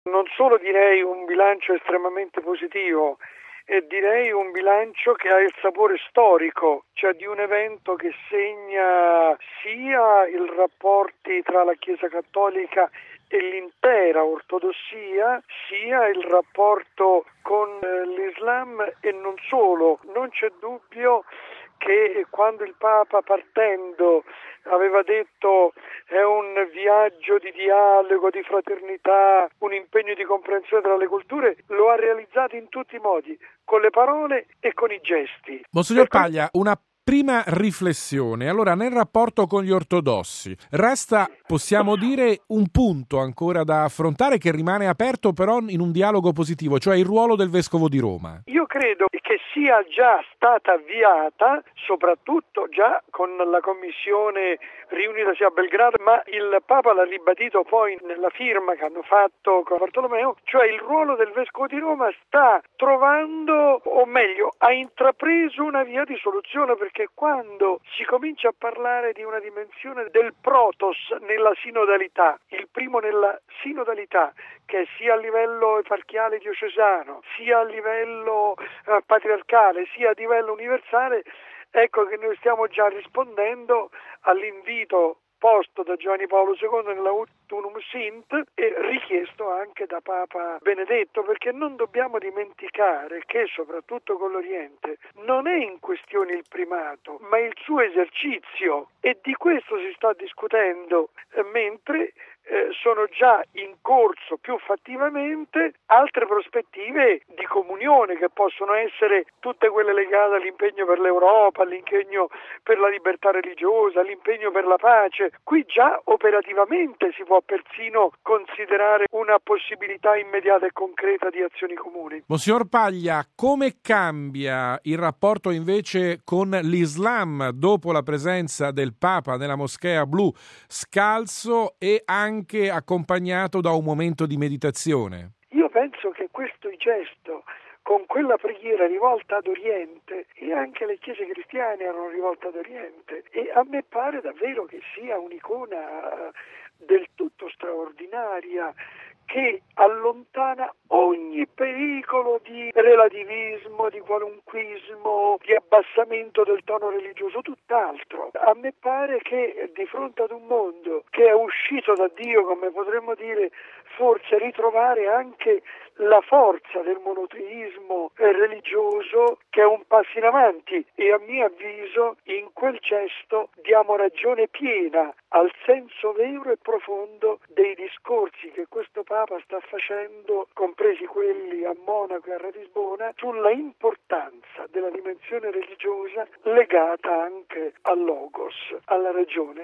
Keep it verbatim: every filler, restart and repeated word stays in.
Non solo direi un bilancio estremamente positivo, e direi un bilancio che ha il sapore storico, cioè di un evento che segna sia i rapporti tra la Chiesa Cattolica e l'intera ortodossia, sia il rapporto con l'Islam e non solo. Non c'è dubbio che quando il Papa, partendo, aveva detto è un viaggio di dialogo, di fraternità, un impegno di comprensione tra le culture, lo ha realizzato in tutti i modi, con le parole e con i gesti. Monsignor Per Paglia, una prima riflessione. Allora, nel rapporto con gli ortodossi, resta, possiamo dire, un punto ancora da affrontare che rimane aperto però in un dialogo positivo, cioè il ruolo del Vescovo di Roma. Io credo che sia già stata avviata, soprattutto già con la commissione riunitasi a Belgrado, ma il Papa l'ha ribadito poi nella firma che hanno fatto con Bartolomeo, cioè il ruolo del Vescovo di Roma sta trovando, o meglio, ha intrapreso una via di soluzione, perché quando si comincia a parlare di una dimensione del protos nella sinodalità, il primo nella sinodalità, che sia a livello eparchiale diocesano, sia a livello eh, patriarcale, sia a livello universale, ecco che noi stiamo già rispondendo all'invito posto da Giovanni Paolo secondo nella Unum Sint e richiesto anche da Papa Benedetto, perché non dobbiamo dimenticare che soprattutto con l'Oriente non è in questione il primato, ma il suo esercizio, e di questo si sta discutendo, eh, mentre eh, sono già in corso più fattivamente altre prospettive di comunione che possono essere tutte quelle legate all'impegno per l'Europa, all'impegno per la libertà religiosa, all'impegno per la pace. Qui già operativamente si può persino considerare una possibilità immediata e concreta di azioni comuni. Monsignor Paglia, come cambia il rapporto invece con l'Islam dopo la presenza del Papa nella Moschea Blu, scalzo e anche accompagnato da un momento di meditazione? Io penso che questo gesto, con quella preghiera rivolta ad Oriente, e anche le chiese cristiane erano rivolte ad Oriente, e a me pare davvero che sia un'icona del tutto straordinaria, che allontana ogni pericolo di relativismo, di qualunquismo, di abbassamento del tono religioso, tutt'altro. A me pare che di fronte ad un mondo che è uscito da Dio, come potremmo dire, forse ritrovare anche la forza del monoteismo religioso, che è un passo in avanti, e a mio avviso in quel gesto diamo ragione piena al senso vero e profondo dei discorsi che questo Papa sta facendo, compresi quelli a Monaco e a Ratisbona, sulla importanza della dimensione religiosa legata anche al Logos, alla ragione.